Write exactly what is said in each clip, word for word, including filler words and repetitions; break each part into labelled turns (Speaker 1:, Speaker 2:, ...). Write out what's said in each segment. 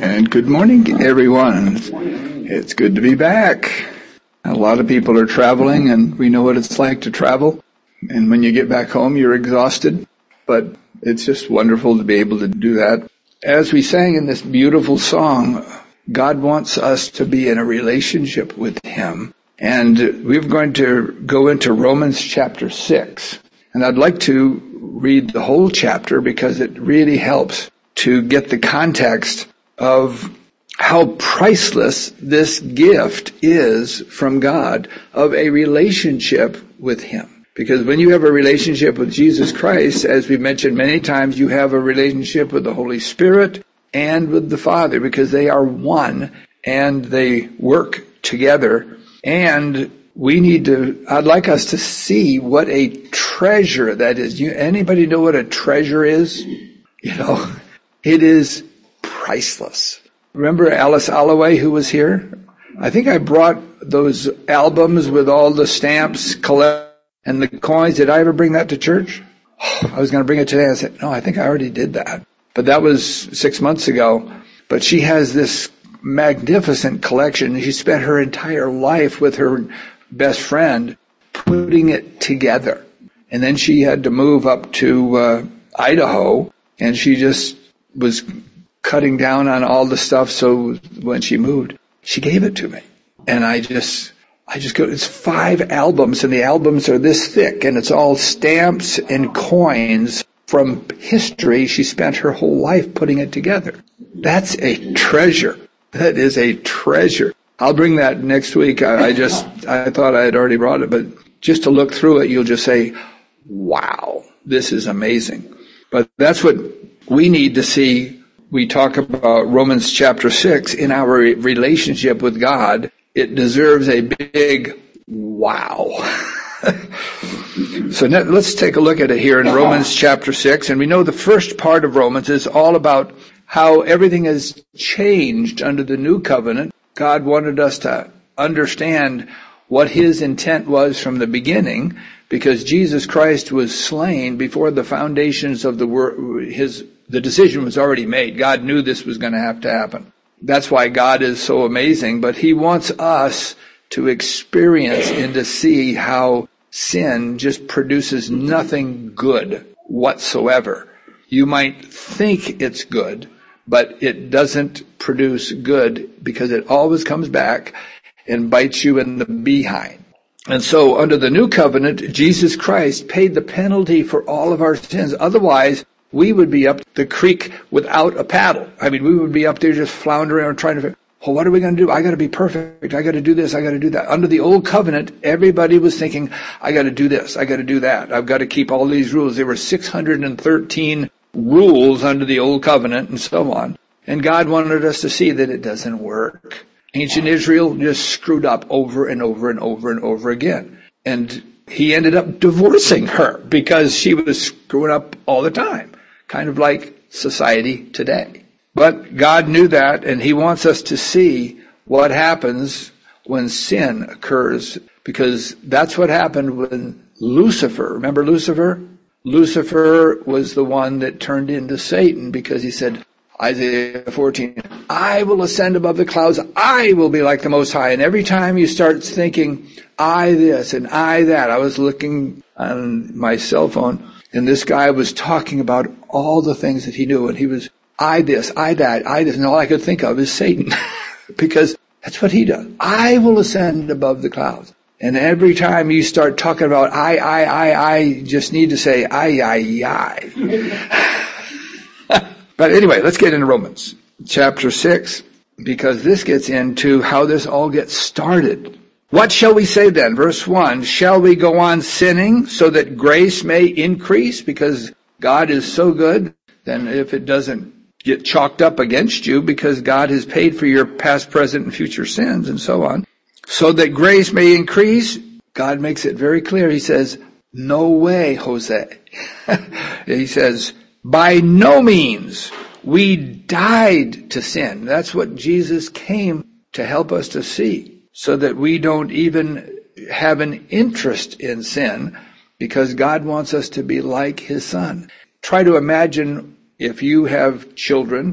Speaker 1: And good morning, everyone. It's good to be back. A lot of people are traveling, and we know what it's like to travel. And when you get back home, you're exhausted. But it's just wonderful to be able to do that. As we sang in this beautiful song, God wants us to be in a relationship with Him. And we're going to go into Romans chapter six. And I'd like to read the whole chapter because it really helps to get the context of how priceless this gift is from God of a relationship with Him. Because when you have a relationship with Jesus Christ, as we've mentioned many times, you have a relationship with the Holy Spirit and with the Father, because they are one and they work together. And we need to, I'd like us to see what a treasure that is. You, anybody know what a treasure is? You know, it is priceless. Remember Alice Alloway, who was here? I think I brought those albums with all the stamps and the coins. Did I ever bring that to church? I was going to bring it today. I said, no, I think I already did that. But that was six months ago. But she has this magnificent collection. She spent her entire life with her best friend putting it together. And then she had to move up to uh, Idaho, and she just was cutting down on all the stuff. So when she moved, she gave it to me. And I just, I just go, it's five albums, and the albums are this thick, and it's all stamps and coins from history. She spent her whole life putting it together. That's a treasure. That is a treasure. I'll bring that next week. I, I just, I thought I had already brought it, but just to look through it, you'll just say, wow, this is amazing. But that's what we need to see. We talk about Romans chapter six in our relationship with God. It deserves a big wow. So now, let's take a look at it here in Romans chapter six. And we know the first part of Romans is all about how everything has changed under the new covenant. God wanted us to understand what His intent was from the beginning, because Jesus Christ was slain before the foundations of the world. His The decision was already made. God knew this was going to have to happen. That's why God is so amazing. But He wants us to experience and to see how sin just produces nothing good whatsoever. You might think it's good, but it doesn't produce good, because it always comes back and bites you in the behind. And so under the new covenant, Jesus Christ paid the penalty for all of our sins. Otherwise, we would be up the creek without a paddle. I mean, we would be up there just floundering around trying to figure, well, what are we going to do? I got to be perfect. I got to do this. I got to do that. Under the old covenant, everybody was thinking, I got to do this. I got to do that. I've got to keep all these rules. There were six hundred thirteen rules under the old covenant and so on. And God wanted us to see that it doesn't work. Ancient Israel just screwed up over and over and over and over again. And He ended up divorcing her because she was screwing up all the time. Kind of like society today. But God knew that, and He wants us to see what happens when sin occurs, because that's what happened when Lucifer, remember Lucifer? Lucifer was the one that turned into Satan, because he said, Isaiah fourteen, I will ascend above the clouds, I will be like the Most High. And every time you start thinking, I this and I that, I was looking on my cell phone, and this guy was talking about all the things that he knew, and he was, I this, I that, I this, and all I could think of is Satan. Because that's what he does. I will ascend above the clouds. And every time you start talking about I, I, I, I just need to say I, I, I. But anyway, let's get into Romans chapter six, because this gets into how this all gets started. What shall we say then? Verse one, shall we go on sinning so that grace may increase? Because God is so good, then if it doesn't get chalked up against you, because God has paid for your past, present, and future sins and so on, so that grace may increase, God makes it very clear. He says, no way, Jose. He says, by no means. We died to sin. That's what Jesus came to help us to see, so that we don't even have an interest in sin, because God wants us to be like His Son. Try to imagine if you have children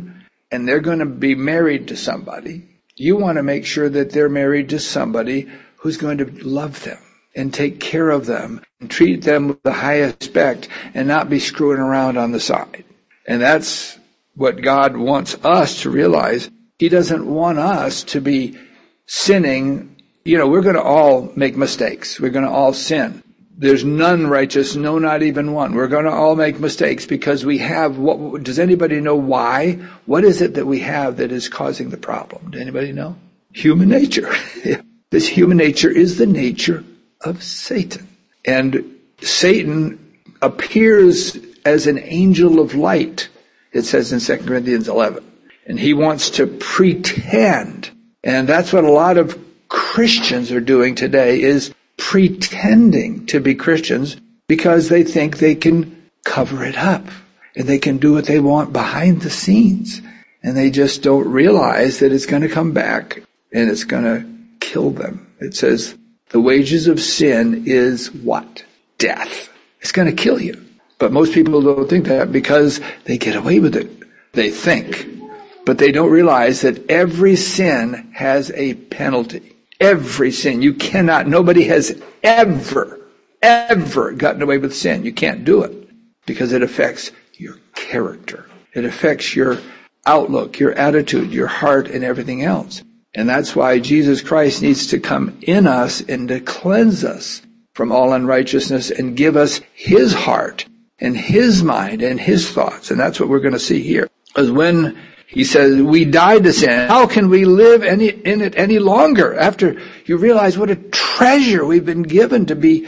Speaker 1: and they're going to be married to somebody, you want to make sure that they're married to somebody who's going to love them and take care of them and treat them with the highest respect and not be screwing around on the side. And that's what God wants us to realize. He doesn't want us to be sinning. You know, we're going to all make mistakes. We're going to all sin. There's none righteous, no, not even one. We're going to all make mistakes because we have what, does anybody know why? What is it that we have that is causing the problem? Does anybody know? Human nature. This human nature is the nature of Satan. And Satan appears as an angel of light, it says in Second Corinthians eleven. And he wants to pretend. And that's what a lot of Christians are doing today, is pretending to be Christians because they think they can cover it up and they can do what they want behind the scenes. And they just don't realize that it's going to come back and it's going to kill them. It says the wages of sin is what? Death. It's going to kill you. But most people don't think that because they get away with it. They think. But they don't realize that every sin has a penalty. Every sin. You cannot, nobody has ever, ever gotten away with sin. You can't do it because it affects your character. It affects your outlook, your attitude, your heart, and everything else. And that's why Jesus Christ needs to come in us and to cleanse us from all unrighteousness and give us his heart and his mind and his thoughts. And that's what we're going to see here. Because when he says, we died to sin, how can we live any, in it any longer? After you realize what a treasure we've been given, to be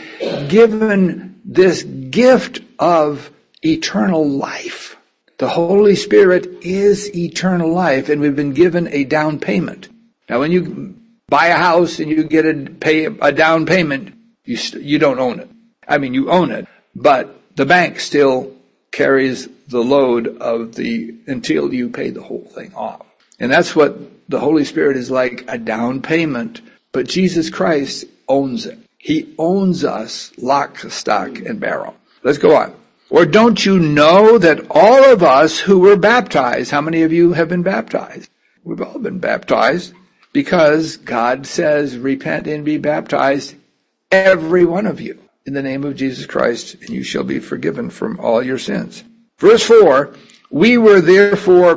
Speaker 1: given this gift of eternal life. The Holy Spirit is eternal life, and we've been given a down payment. Now, when you buy a house and you get a pay a down payment, you you don't own it. I mean, you own it, but the bank still carries the load of the, until you pay the whole thing off. And that's what the Holy Spirit is like, a down payment. But Jesus Christ owns it. He owns us lock, stock, and barrel. Let's go on. Or don't you know that all of us who were baptized, how many of you have been baptized? We've all been baptized because God says, repent and be baptized, every one of you, in the name of Jesus Christ, and you shall be forgiven from all your sins. Verse four, we were therefore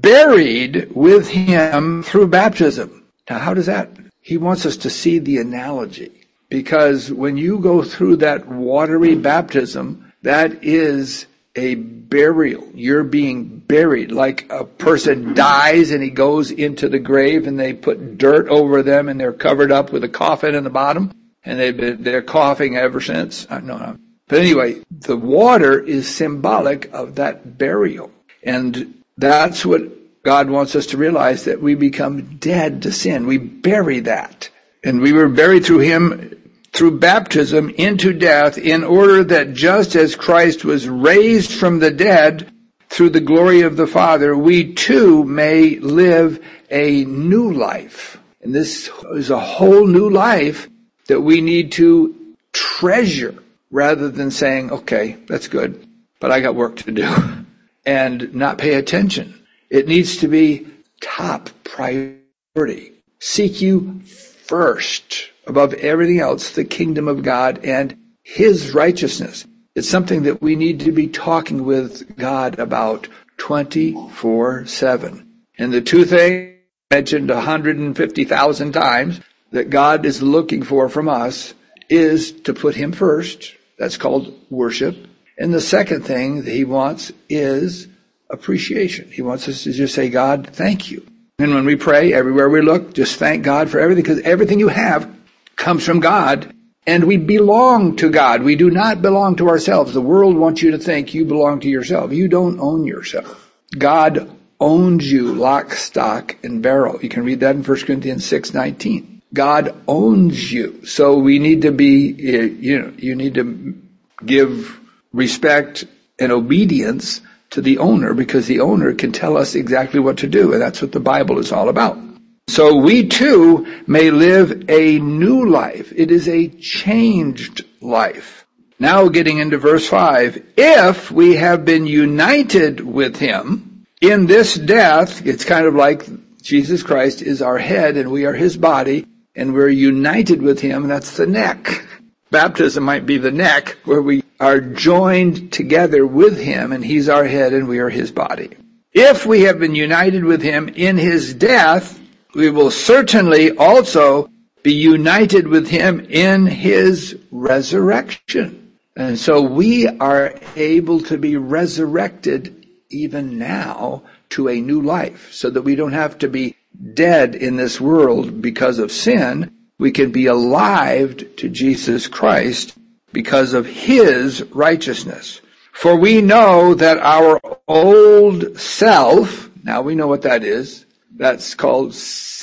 Speaker 1: buried with him through baptism. Now, how does that? He wants us to see the analogy. Because when you go through that watery baptism, that is a burial. You're being buried. Like a person dies and he goes into the grave and they put dirt over them and they're covered up with a coffin in the bottom. And they've been, they're coughing ever since. Uh, no, no. But anyway, the water is symbolic of that burial. And that's what God wants us to realize, that we become dead to sin. We bury that. And we were buried through him, through baptism, into death, in order that just as Christ was raised from the dead through the glory of the Father, we too may live a new life. And this is a whole new life that we need to treasure, rather than saying, okay, that's good, but I got work to do, and not pay attention. It needs to be top priority. Seek you first, above everything else, the kingdom of God and his righteousness. It's something that we need to be talking with God about twenty-four seven. And the two things mentioned one hundred fifty thousand times that God is looking for from us is to put him first. That's called worship. And the second thing that he wants is appreciation. He wants us to just say, God, thank you. And when we pray, everywhere we look, just thank God for everything, because everything you have comes from God, and we belong to God. We do not belong to ourselves. The world wants you to think you belong to yourself. You don't own yourself. God owns you lock, stock, and barrel. You can read that in First Corinthians six nineteen. God owns you. So we need to be, you know, you need to give respect and obedience to the owner, because the owner can tell us exactly what to do. And that's what the Bible is all about. So we too may live a new life. It is a changed life. Now getting into verse five. If we have been united with him in this death, it's kind of like Jesus Christ is our head and we are his body, and we're united with him. That's the neck. Baptism might be the neck, where we are joined together with him, and he's our head and we are his body. If we have been united with him in his death, we will certainly also be united with him in his resurrection. And so we are able to be resurrected even now to a new life, so that we don't have to be dead in this world because of sin. We can be alive to Jesus Christ because of his righteousness. For we know that our old self, now we know what that is, that's called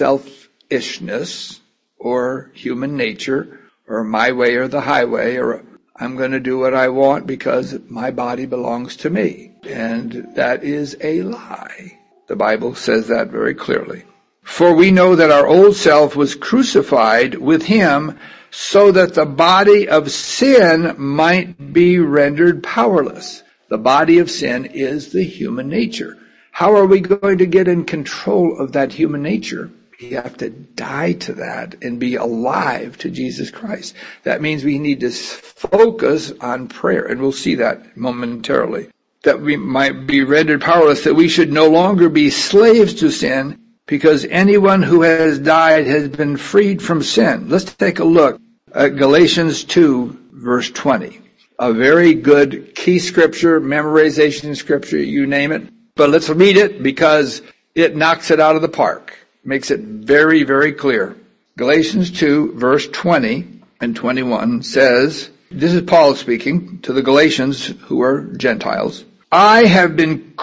Speaker 1: selfishness, or human nature, or my way or the highway, or I'm going to do what I want because my body belongs to me. And that is a lie. The Bible says that very clearly. For we know that our old self was crucified with him so that the body of sin might be rendered powerless. The body of sin is the human nature. How are we going to get in control of that human nature? We have to die to that and be alive to Jesus Christ. That means we need to focus on prayer, and we'll see that momentarily. That we might be rendered powerless, that we should no longer be slaves to sin, because anyone who has died has been freed from sin. Let's take a look at Galatians two, verse twenty. A very good key scripture, memorization scripture, you name it. But let's read it because it knocks it out of the park. Makes it very, very clear. Galatians two, verse twenty and twenty-one says, this is Paul speaking to the Galatians who are Gentiles. I have been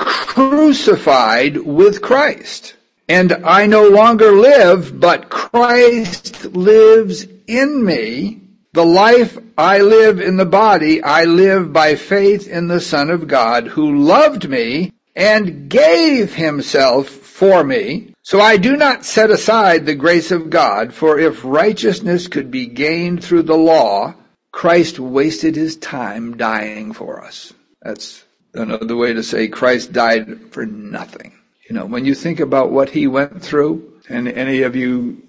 Speaker 1: crucified with Christ, and I no longer live, but Christ lives in me. The life I live in the body, I live by faith in the Son of God, who loved me and gave himself for me. So I do not set aside the grace of God, for if righteousness could be gained through the law, Christ wasted his time dying for us. That's another way to say Christ died for nothing. You know, when you think about what he went through, and any of you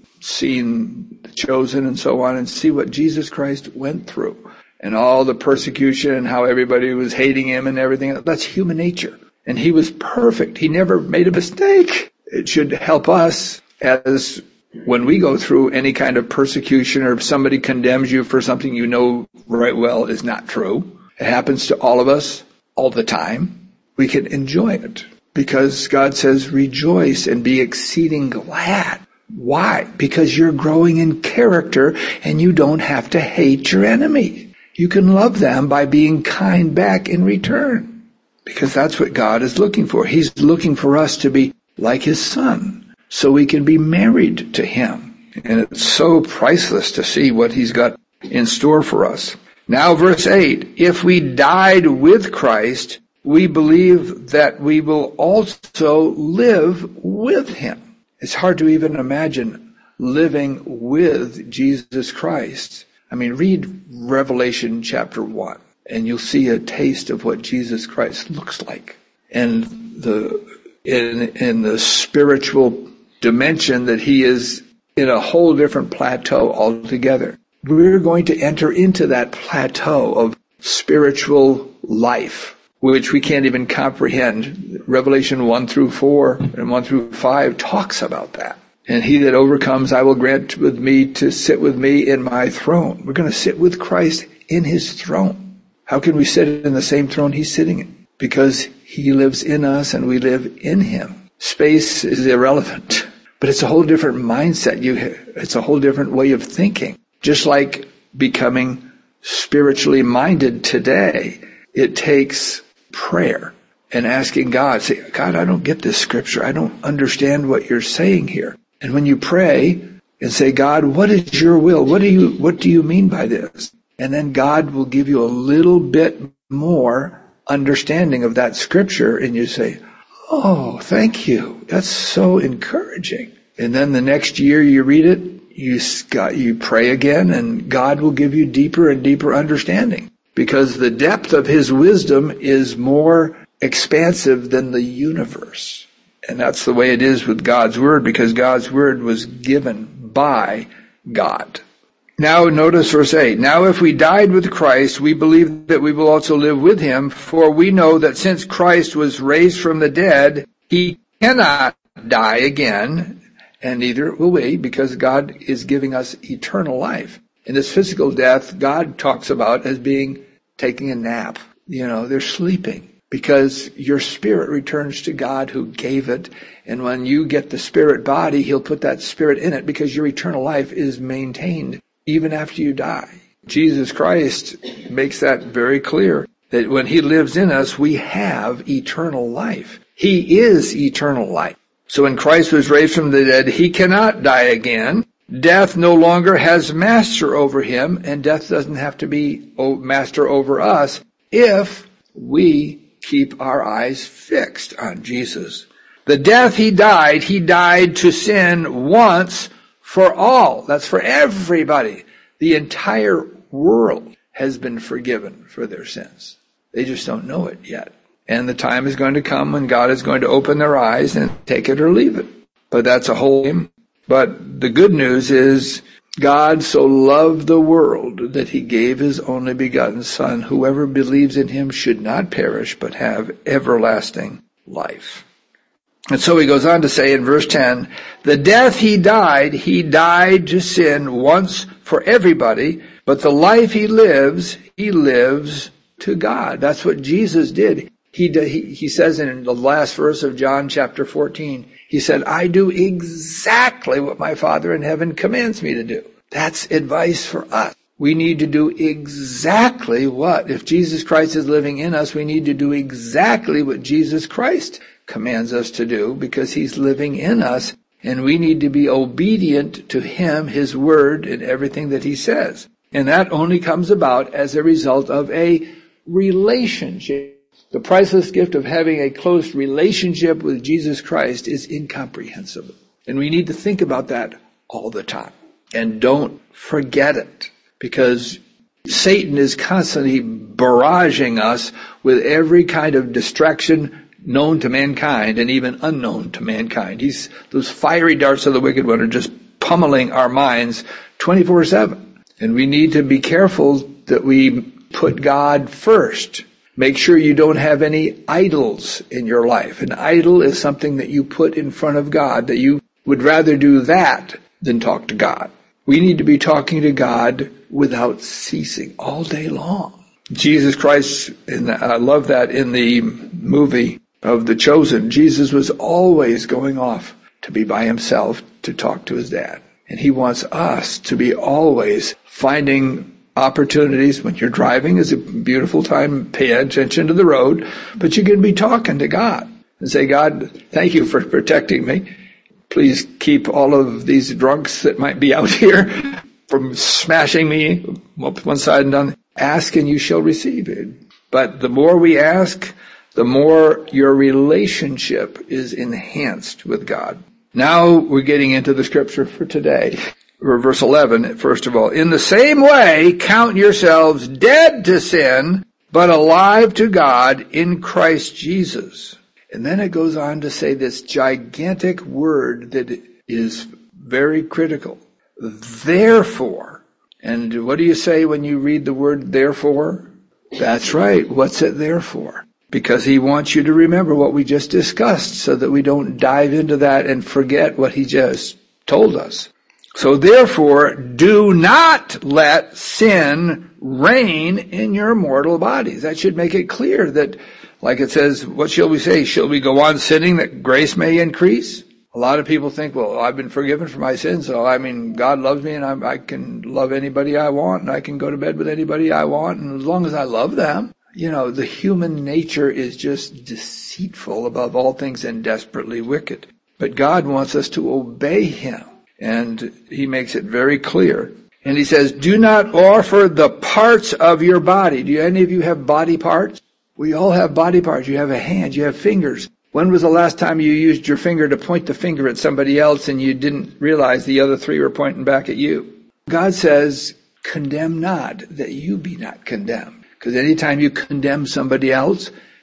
Speaker 1: seen The Chosen and so on, and see what Jesus Christ went through, and all the persecution and how everybody was hating him and everything, that's human nature. And he was perfect. He never made a mistake. It should help us as when we go through any kind of persecution, or if somebody condemns you for something you know right well is not true. It happens to all of us all the time. We can enjoy it because God says rejoice and be exceeding glad. Why? Because you're growing in character and you don't have to hate your enemy. You can love them by being kind back in return, because that's what God is looking for. He's looking for us to be like his son, so we can be married to him. And it's so priceless to see what he's got in store for us. Now, verse eight, if we died with Christ, we believe that we will also live with him. It's hard to even imagine living with Jesus Christ. I mean, read Revelation chapter one, and you'll see a taste of what Jesus Christ looks like. And the In, in the spiritual dimension that he is in a whole different plateau altogether. We're going to enter into that plateau of spiritual life, which we can't even comprehend. Revelation one through four and one through five talks about that. And he that overcomes, I will grant with me to sit with me in my throne. We're going to sit with Christ in his throne. How can we sit in the same throne he's sitting in? Because he lives in us and we live in him. Space is irrelevant, but it's a whole different mindset. You, it's a whole different way of thinking. Just like becoming spiritually minded today, it takes prayer and asking God, say, God, I don't get this scripture. I don't understand what you're saying here. And when you pray and say, God, what is your will? What do you, what do you mean by this? And then God will give you a little bit more understanding of that scripture, and you say, oh, thank you. That's so encouraging. And then the next year you read it, you you pray again, and God will give you deeper and deeper understanding, because the depth of his wisdom is more expansive than the universe. And that's the way it is with God's Word, because God's Word was given by God. Now notice verse eight. Now if we died with Christ, we believe that we will also live with him, for we know that since Christ was raised from the dead, he cannot die again, and neither will we, because God is giving us eternal life. And this physical death, God talks about as being taking a nap. You know, they're sleeping, because your spirit returns to God who gave it. And when you get the spirit body, he'll put that spirit in it, because your eternal life is maintained even after you die. Jesus Christ makes that very clear, that when he lives in us, we have eternal life. He is eternal life. So when Christ was raised from the dead, he cannot die again. Death no longer has master over him, and death doesn't have to be master over us if we keep our eyes fixed on Jesus. The death he died, he died to sin once for all. That's for everybody. The entire world has been forgiven for their sins. They just don't know it yet. And the time is going to come when God is going to open their eyes and take it or leave it. But that's a whole game. But the good news is God so loved the world that he gave his only begotten Son. Whoever believes in him should not perish, but have everlasting life. And so he goes on to say in verse ten, the death he died, he died to sin once for everybody, but the life he lives, he lives to God. That's what Jesus did. He, he, he says in the last verse of John chapter fourteen, he said, I do exactly what my Father in heaven commands me to do. That's advice for us. We need to do exactly what, if Jesus Christ is living in us, we need to do exactly what Jesus Christ commands us to do, because he's living in us, and we need to be obedient to him, his word, and everything that he says. And that only comes about as a result of a relationship. The priceless gift of having a close relationship with Jesus Christ is incomprehensible. And we need to think about that all the time. And don't forget it, because Satan is constantly barraging us with every kind of distraction known to mankind and even unknown to mankind. He's, those fiery darts of the wicked one are just pummeling our minds twenty-four seven. And we need to be careful that we put God first. Make sure you don't have any idols in your life. An idol is something that you put in front of God, that you would rather do that than talk to God. We need to be talking to God without ceasing all day long. Jesus Christ, and I love that in the movie of The Chosen, Jesus was always going off to be by himself to talk to his dad. And he wants us to be always finding opportunities. When you're driving is a beautiful time, pay attention to the road, but you can be talking to God and say, God, thank you for protecting me. Please keep all of these drunks that might be out here from smashing me up one side and down. Ask and you shall receive it. But the more we ask, the more your relationship is enhanced with God. Now we're getting into the scripture for today. Verse eleven, first of all, in the same way, count yourselves dead to sin, but alive to God in Christ Jesus. And then it goes on to say this gigantic word that is very critical. Therefore. And what do you say when you read the word therefore? That's right. What's it there for? Because he wants you to remember what we just discussed so that we don't dive into that and forget what he just told us. So therefore, do not let sin reign in your mortal bodies. That should make it clear that, like it says, what shall we say? Shall we go on sinning that grace may increase? A lot of people think, well, I've been forgiven for my sins, so I mean, God loves me and I'm, I can love anybody I want and I can go to bed with anybody I want, and as long as I love them. You know, the human nature is just deceitful above all things and desperately wicked. But God wants us to obey him. And he makes it very clear. And he says, do not offer the parts of your body. Do any of you have body parts? We all have body parts. You have a hand, you have fingers. When was the last time you used your finger to point the finger at somebody else and you didn't realize the other three were pointing back at you? God says, condemn not, that you be not condemned. Because anytime you condemn somebody else,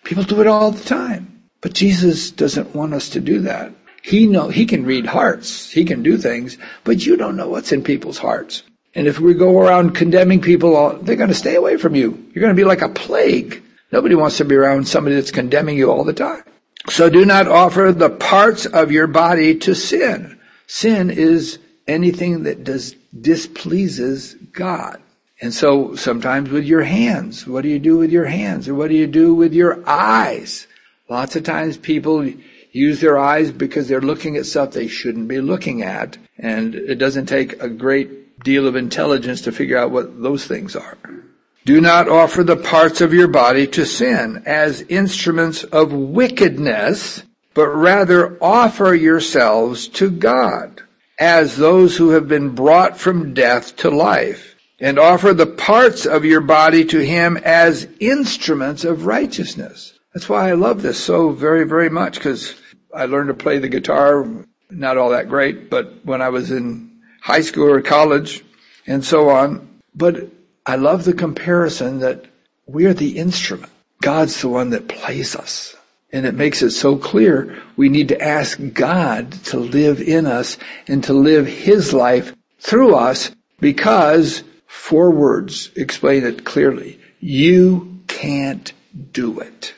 Speaker 1: People do it all the time. But Jesus doesn't want us to do that. He know he can read hearts. He can do things, but you don't know what's in people's hearts. And if we go around condemning people, they're going to stay away from you. You're going to be like a plague. Nobody wants to be around somebody that's condemning you all the time. So do not offer the parts of your body to sin. Sin is anything that does displeases God. And so sometimes with your hands, what do you do with your hands? Or what do you do with your eyes? Lots of times people use their eyes because they're looking at stuff they shouldn't be looking at. And it doesn't take a great deal of intelligence to figure out what those things are. Do not offer the parts of your body to sin as instruments of wickedness, but rather offer yourselves to God as those who have been brought from death to life, and offer the parts of your body to Him as instruments of righteousness. That's why I love this so very, very much, because I learned to play the guitar, not all that great, but when I was in high school or college and so on. But I love the comparison that we're the instrument. God's the one that plays us. And it makes it so clear we need to ask God to live in us and to live His life through us, because four words explain it clearly. You can't do it.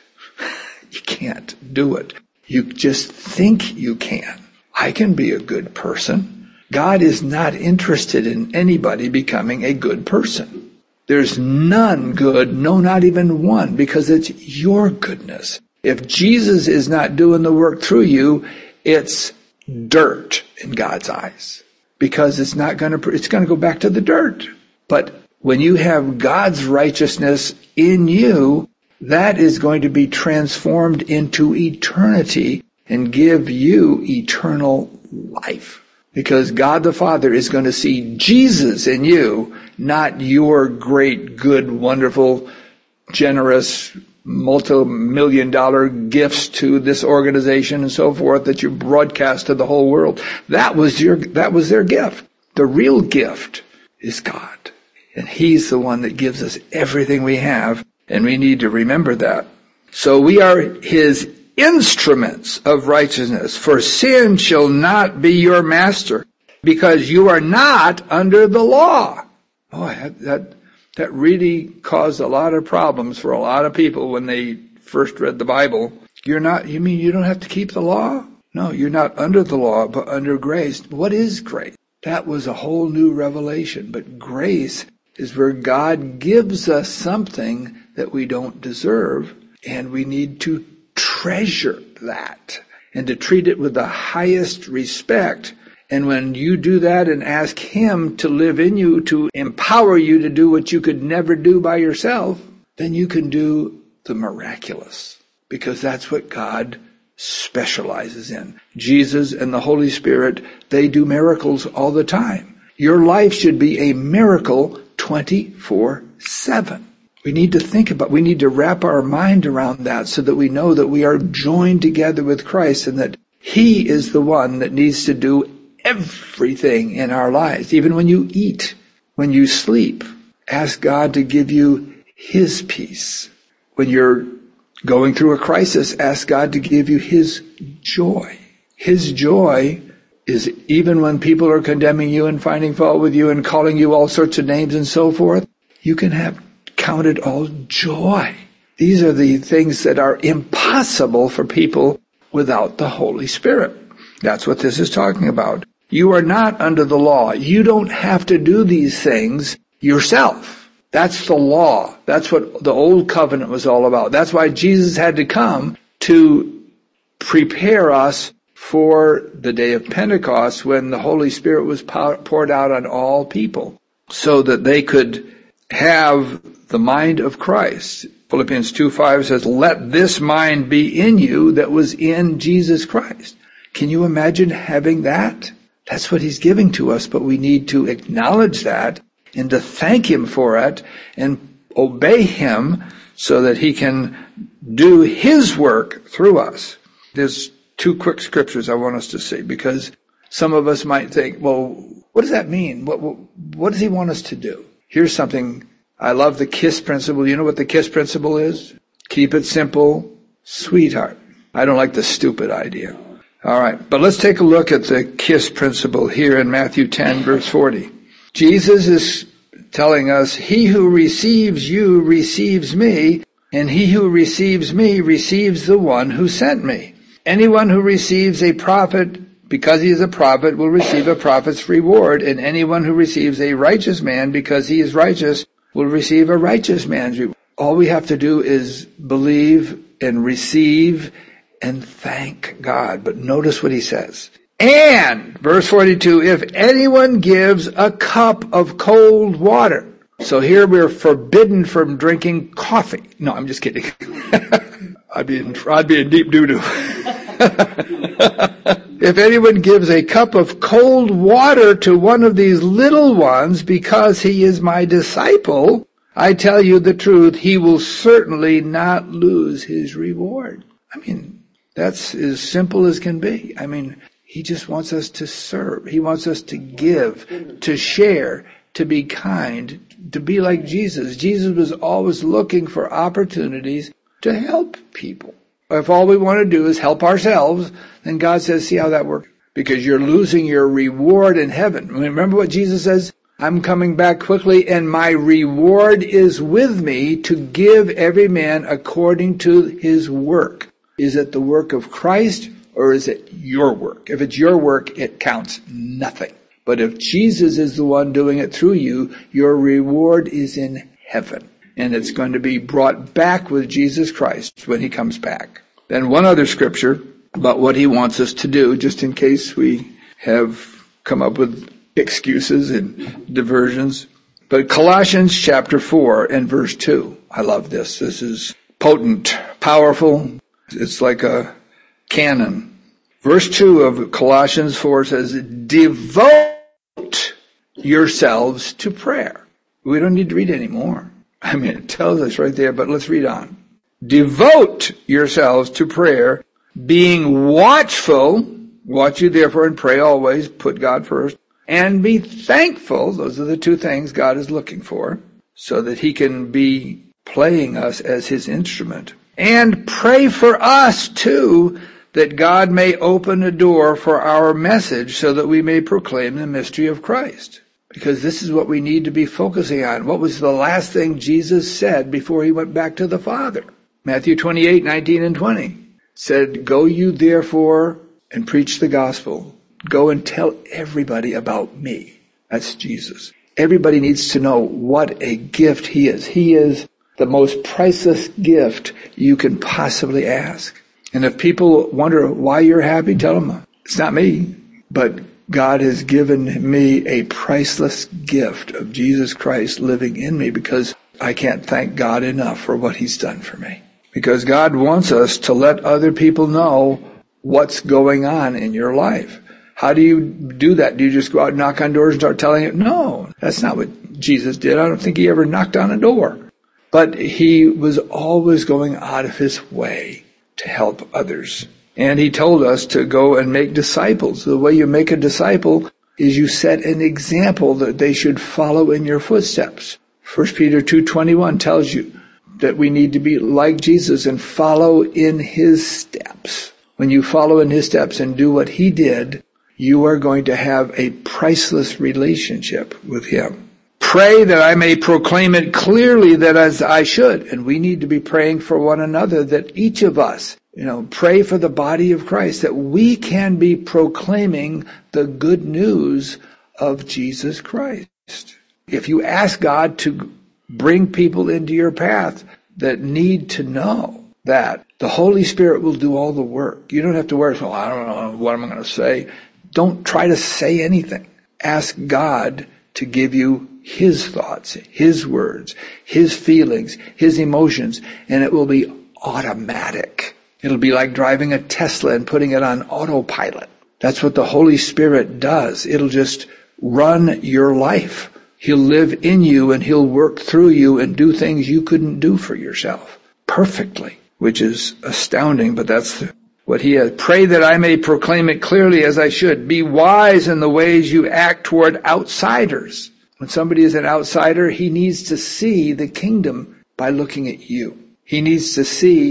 Speaker 1: You can't do it. You just think you can. I can be a good person. God is not interested in anybody becoming a good person. There's none good, no, not even one, because it's your goodness. If Jesus is not doing the work through you, it's dirt in God's eyes, because it's not going to, it's going to go back to the dirt. But when you have God's righteousness in you, that is going to be transformed into eternity and give you eternal life. Because God the Father is going to see Jesus in you, not your great, good, wonderful, generous, multi-million dollar gifts to this organization and so forth that you broadcast to the whole world. That was your, that was their gift. The real gift is God. And He's the one that gives us everything we have. And we need to remember that. So we are His instruments of righteousness. For sin shall not be your master, because you are not under the law. Boy, that, that, that really caused a lot of problems for a lot of people when they first read the Bible. You're not, you mean you don't have to keep the law? No, you're not under the law, but under grace. What is grace? That was a whole new revelation. But grace is where God gives us something that we don't deserve, and we need to treasure that and to treat it with the highest respect. And when you do that and ask Him to live in you, to empower you to do what you could never do by yourself, then you can do the miraculous, because that's what God specializes in. Jesus and the Holy Spirit, they do miracles all the time. Your life should be a miracle twenty-four seven. We need to think about, we need to wrap our mind around that so that we know that we are joined together with Christ and that He is the one that needs to do everything in our lives. Even when you eat, when you sleep, ask God to give you His peace. When you're going through a crisis, ask God to give you His joy. His joy is even when people are condemning you and finding fault with you and calling you all sorts of names and so forth, you can have count it all joy. These are the things that are impossible for people without the Holy Spirit. That's what this is talking about. You are not under the law. You don't have to do these things yourself. That's the law. That's what the old covenant was all about. That's why Jesus had to come to prepare us for the day of Pentecost, when the Holy Spirit was poured out on all people, so that they could have the mind of Christ. Philippians two five says, let this mind be in you that was in Jesus Christ. Can you imagine having that? That's what He's giving to us, but we need to acknowledge that and to thank Him for it and obey Him so that He can do His work through us. There's two quick scriptures I want us to see, because some of us might think, well, what does that mean? What, what, what does He want us to do? Here's something. I love the KISS principle. You know what the KISS principle is? Keep it simple, Sweetheart. I don't like the stupid idea. All right, but let's take a look at the KISS principle here in Matthew ten, verse forty. Jesus is telling us, he who receives you receives me, and he who receives me receives the one who sent me. Anyone who receives a prophet because he is a prophet will receive a prophet's reward, and anyone who receives a righteous man because he is righteous will receive a righteous man's reward. All we have to do is believe and receive and thank God. But notice what he says. And, verse forty-two, if anyone gives a cup of cold water. So here we're forbidden from drinking coffee. No, I'm just kidding. I'd be in, I'd be in deep doo-doo. If anyone gives a cup of cold water to one of these little ones because he is my disciple, I tell you the truth, he will certainly not lose his reward. I mean, that's as simple as can be. I mean, he just wants us to serve. He wants us to give, to share, to be kind, to be like Jesus. Jesus was always looking for opportunities to help people. If all we want to do is help ourselves, then God says, see how that works? Because you're losing your reward in heaven. Remember what Jesus says? I'm coming back quickly, and my reward is with me to give every man according to his work. Is it the work of Christ, or is it your work? If it's your work, it counts nothing. But if Jesus is the one doing it through you, your reward is in heaven. And it's going to be brought back with Jesus Christ when he comes back. Then one other scripture about what he wants us to do, just in case we have come up with excuses and diversions. But Colossians chapter four and verse two. I love this. This is potent, powerful. It's like a cannon. Verse two of Colossians four says, devote yourselves to prayer. We don't need to read anymore. I mean, it tells us right there, but let's read on. Devote yourselves to prayer, being watchful. Watch you therefore and pray always. Put God first. And be thankful. Those are the two things God is looking for, so that he can be playing us as his instrument. And pray for us too, that God may open a door for our message so that we may proclaim the mystery of Christ. Because this is what we need to be focusing on. What was the last thing Jesus said before he went back to the Father? Matthew twenty-eight, nineteen and twenty said, go you therefore and preach the gospel. Go and tell everybody about me. That's Jesus. Everybody needs to know what a gift he is. He is the most priceless gift you can possibly ask. And if people wonder why you're happy, tell them, it's not me, but God has given me a priceless gift of Jesus Christ living in me, because I can't thank God enough for what he's done for me. Because God wants us to let other people know what's going on in your life. How do you do that? Do you just go out and knock on doors and start telling it? No, that's not what Jesus did. I don't think he ever knocked on a door. But he was always going out of his way to help others. And he told us to go and make disciples. The way you make a disciple is you set an example that they should follow in your footsteps. First Peter two twenty-one tells you that we need to be like Jesus and follow in his steps. When you follow in his steps and do what he did, you are going to have a priceless relationship with him. Pray that I may proclaim it clearly that as I should. And we need to be praying for one another, that each of us, you know, pray for the body of Christ, that we can be proclaiming the good news of Jesus Christ. If you ask God to bring people into your path that need to know that, the Holy Spirit will do all the work. You don't have to worry, well, I don't know, what am I going to say? Don't try to say anything. Ask God to give you his thoughts, his words, his feelings, his emotions, and it will be automatic. It'll be like driving a Tesla and putting it on autopilot. That's what the Holy Spirit does. It'll just run your life. He'll live in you and he'll work through you and do things you couldn't do for yourself perfectly, which is astounding, but that's what he has. Pray that I may proclaim it clearly as I should. Be wise in the ways you act toward outsiders. When somebody is an outsider, he needs to see the kingdom by looking at you. He needs to see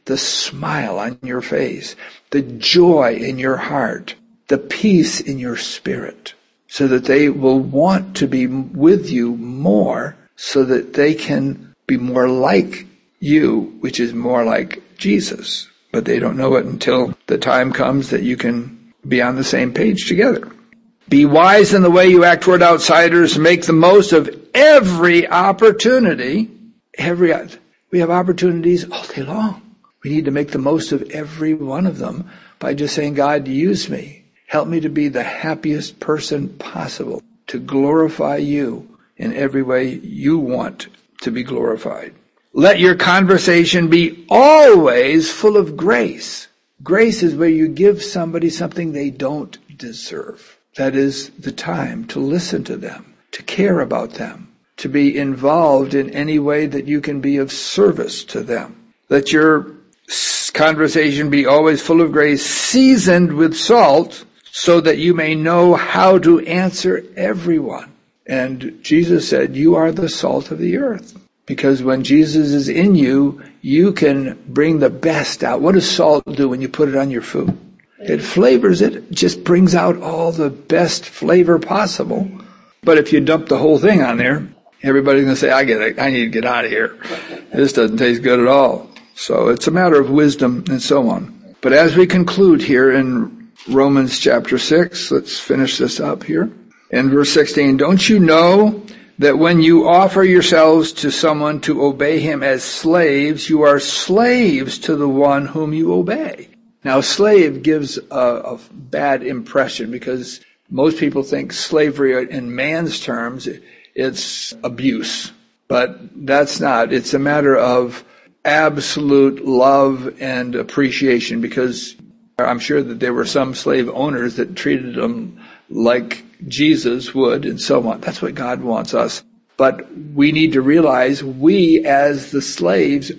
Speaker 1: the smile on your face, the joy in your heart, the peace in your spirit, so that they will want to be with you more, so that they can be more like you, which is more like Jesus. But they don't know it until the time comes that you can be on the same page together. Be wise in the way you act toward outsiders. Make the most of every opportunity. Every we have opportunities all day long. We need to make the most of every one of them by just saying, God, use me. Help me to be the happiest person possible, to glorify you in every way you want to be glorified. Let your conversation be always full of grace. Grace is where you give somebody something they don't deserve. That is the time to listen to them, to care about them, to be involved in any way that you can be of service to them. Let your conversation be always full of grace, seasoned with salt, so that you may know how to answer everyone. And Jesus said, you are the salt of the earth. Because when Jesus is in you, you can bring the best out. What does salt do when you put it on your food? It flavors it. It just brings out all the best flavor possible. But if you dump the whole thing on there, everybody's going to say, I get it. I need to get out of here. This doesn't taste good at all. So it's a matter of wisdom and so on. But as we conclude here in Romans chapter six, let's finish this up here. In verse sixteen, don't you know that when you offer yourselves to someone to obey him as slaves, you are slaves to the one whom you obey? Now, slave gives a, a bad impression because most people think slavery in man's terms, it's abuse. But that's not. It's a matter of absolute love and appreciation, because I'm sure that there were some slave owners that treated them like Jesus would and so on. That's what God wants us. But we need to realize we as the slaves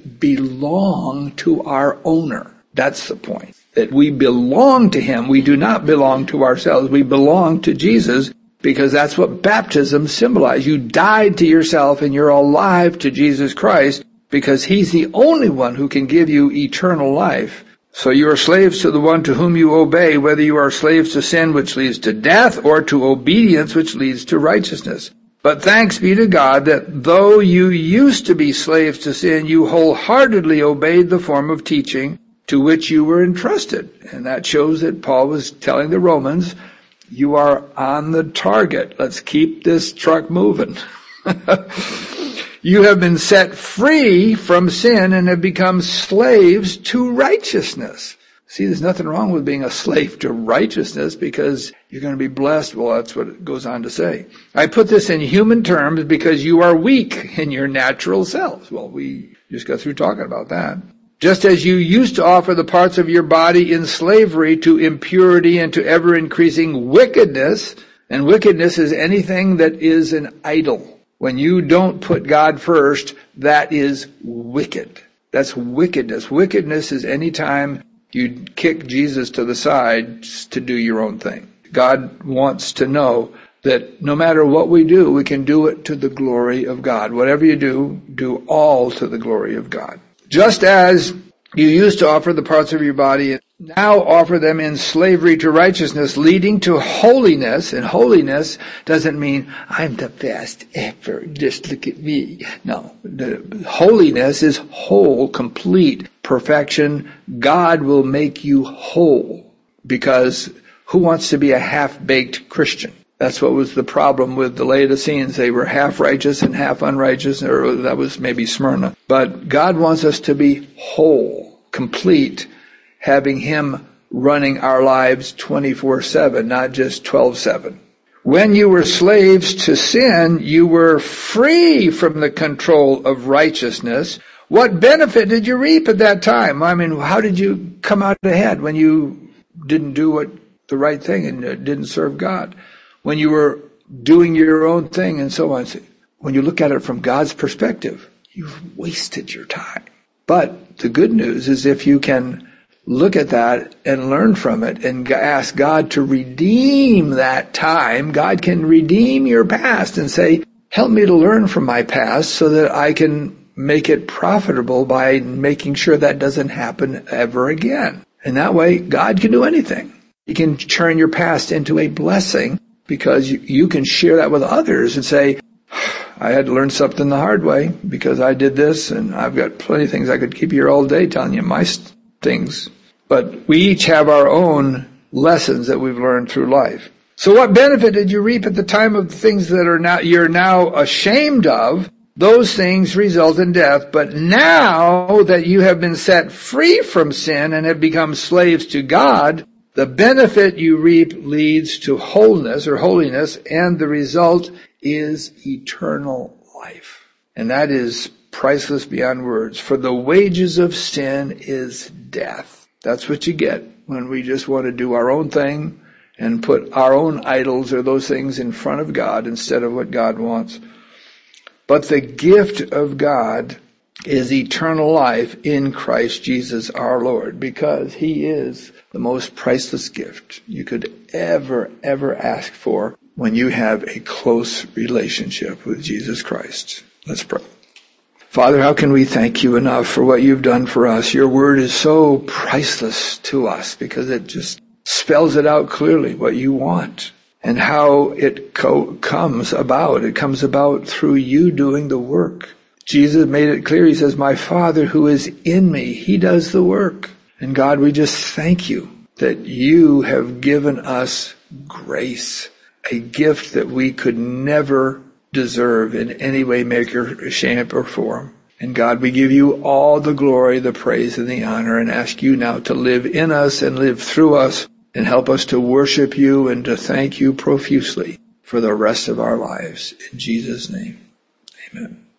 Speaker 1: belong to our owner. That's the point. That we belong to him. We do not belong to ourselves. We belong to Jesus, because that's what baptism symbolizes. You died to yourself and you're alive to Jesus Christ, because he's the only one who can give you eternal life. So you are slaves to the one to whom you obey, whether you are slaves to sin, which leads to death, or to obedience, which leads to righteousness. But thanks be to God that though you used to be slaves to sin, you wholeheartedly obeyed the form of teaching to which you were entrusted. And that shows that Paul was telling the Romans, you are on the target. Let's keep this truck moving. You have been set free from sin and have become slaves to righteousness. See, there's nothing wrong with being a slave to righteousness, because you're going to be blessed. Well, that's what it goes on to say. I put this in human terms because you are weak in your natural selves. Well, we just got through talking about that. Just as you used to offer the parts of your body in slavery to impurity and to ever-increasing wickedness, and wickedness is anything that is an idol. When you don't put God first, that is wicked. That's wickedness. Wickedness is any time you kick Jesus to the side to do your own thing. God wants to know that no matter what we do, we can do it to the glory of God. Whatever you do, do all to the glory of God. Just as you used to offer the parts of your body, now offer them in slavery to righteousness, leading to holiness. And holiness doesn't mean I'm the best ever, just look at me. No, the holiness is whole, complete, perfection. God will make you whole, because who wants to be a half-baked Christian? That's what was the problem with the Laodiceans. They were half righteous and half unrighteous, or that was maybe Smyrna. But God wants us to be whole, complete, having him running our lives twenty-four seven, not just twelve seven. When you were slaves to sin, you were free from the control of righteousness. What benefit did you reap at that time? I mean, how did you come out ahead when you didn't do what the right thing and didn't serve God? When you were doing your own thing and so on. When you look at it from God's perspective, you've wasted your time. But the good news is if you can look at that and learn from it and ask God to redeem that time, God can redeem your past and say, help me to learn from my past so that I can make it profitable by making sure that doesn't happen ever again. And that way, God can do anything. He can turn your past into a blessing because you, you can share that with others and say, I had to learn something the hard way because I did this, and I've got plenty of things I could keep here all day telling you my st- things. But we each have our own lessons that we've learned through life. So what benefit did you reap at the time of the things that are now you're now ashamed of? Those things result in death. But now that you have been set free from sin and have become slaves to God, the benefit you reap leads to wholeness or holiness, and the result is eternal life. And that is priceless beyond words. For the wages of sin is death. That's what you get when we just want to do our own thing and put our own idols or those things in front of God instead of what God wants. But the gift of God is eternal life in Christ Jesus our Lord, because He is the most priceless gift you could ever, ever ask for when you have a close relationship with Jesus Christ. Let's pray. Father, how can we thank you enough for what you've done for us? Your word is so priceless to us because it just spells it out clearly what you want and how it co- comes about. It comes about through you doing the work. Jesus made it clear. He says, my Father who is in me, He does the work. And God, we just thank you that you have given us grace, a gift that we could never deserve in any way, maker, shape, or form. And God, we give you all the glory, the praise, and the honor, and ask you now to live in us and live through us and help us to worship you and to thank you profusely for the rest of our lives. In Jesus' name, amen.